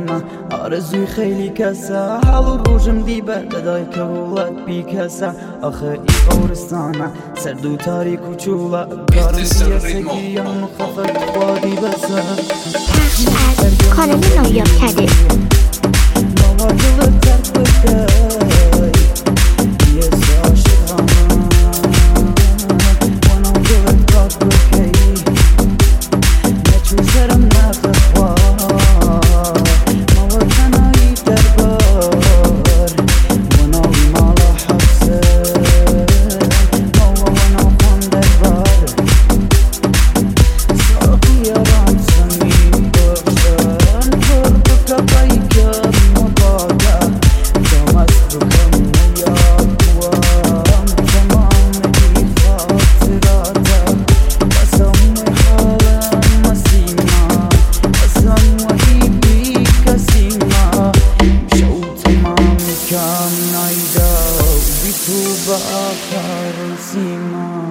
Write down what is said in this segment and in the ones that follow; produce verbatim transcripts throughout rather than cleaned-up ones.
من آرزوی خیلی کسا حال و روژم دی بردای که ولد بی کسا آخه ای قورستانه سرد و تاریک و چولا کارم دیه سگیریم و خفت خوادی بسا پخش از کانال نایاب کده بابا دلت ترک بکای یه عاشقانه وانا دلت پاک بکی نچو سرم نخوا ما تنهایی دربار وانا مالا حبسه ما وانا خان دربار صافی آرام سمی بخشن پر بکبایی کم مبادا دامست بکم نیاد وام تمام بی خاطراتا قسم حالم مسیما قسم وحی بی کسیما شو تمام کم نایدا بی تو با آخر سیما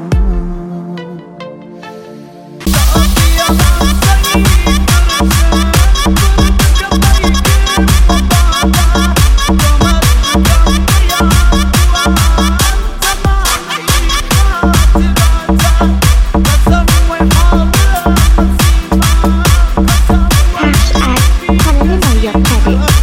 پخش از کانال نایاب کده